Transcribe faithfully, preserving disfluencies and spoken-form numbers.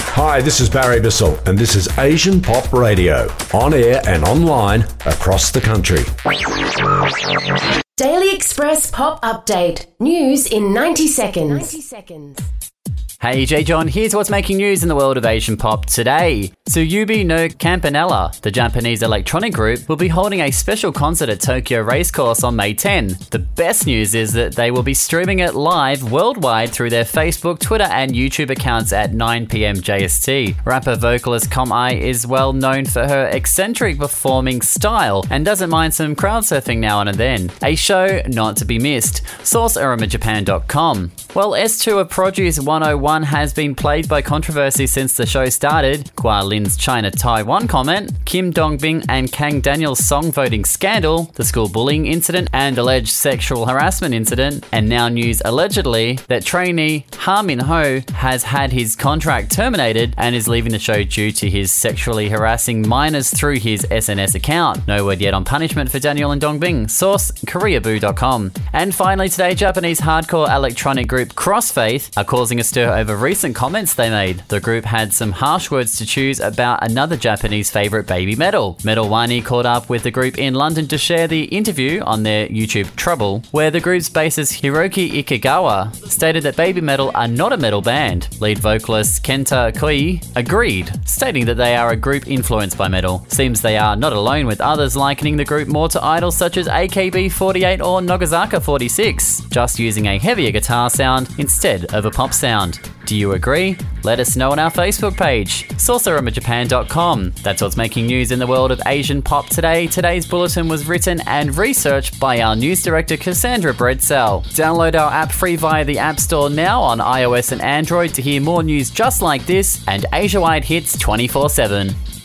Hi, this is Barry Bissell, and this is Asian Pop Radio, on air and online across the country. Daily Express Pop Update. News in ninety seconds. ninety seconds. Hey, J. John, here's what's making news in the world of Asian pop today. Tsuyubi no Campanella, the Japanese electronic group, will be holding a special concert at Tokyo Racecourse on May tenth. The best news is that they will be streaming it live worldwide through their Facebook, Twitter and YouTube accounts at nine p.m. J S T. Rapper vocalist Com-I is well known for her eccentric performing style and doesn't mind some crowd surfing now and then. A show not to be missed. Source arima japan dot com. Well, S two of Produce one oh one has been plagued by controversy since the show started. Hua Lin's China-Taiwan comment, Kim Dong-bin and Kang Daniel's song voting scandal, the school bullying incident and alleged sexual harassment incident, and now news allegedly that trainee Ha Min-ho has had his contract terminated and is leaving the show due to his sexually harassing minors through his S N S account. No word yet on punishment for Daniel and Dong-bin. Source koreaboo dot com. And finally today, Japanese hardcore electronic group Crossfaith are causing a stir over recent comments they made. The group had some harsh words to choose about another Japanese favourite, Baby Metal. Metal Wani caught up with the group in London to share the interview on their YouTube Trouble, where the group's bassist Hiroki Ikegawa stated that Baby Metal are not a metal band. Lead vocalist Kenta Koi agreed, stating that they are a group influenced by metal. Seems they are not alone, with others likening the group more to idols such as A K B forty-eight or Nogazaka forty-six, just using a heavier guitar sound instead of a pop sound. Do you agree? Let us know on our Facebook page, source arima japan dot com. That's what's making news in the world of Asian pop today. Today's bulletin was written and researched by our news director Cassandra Bredsell. Download our app free via the App Store now on iOS and Android to hear more news just like this and Asia-wide hits twenty-four seven.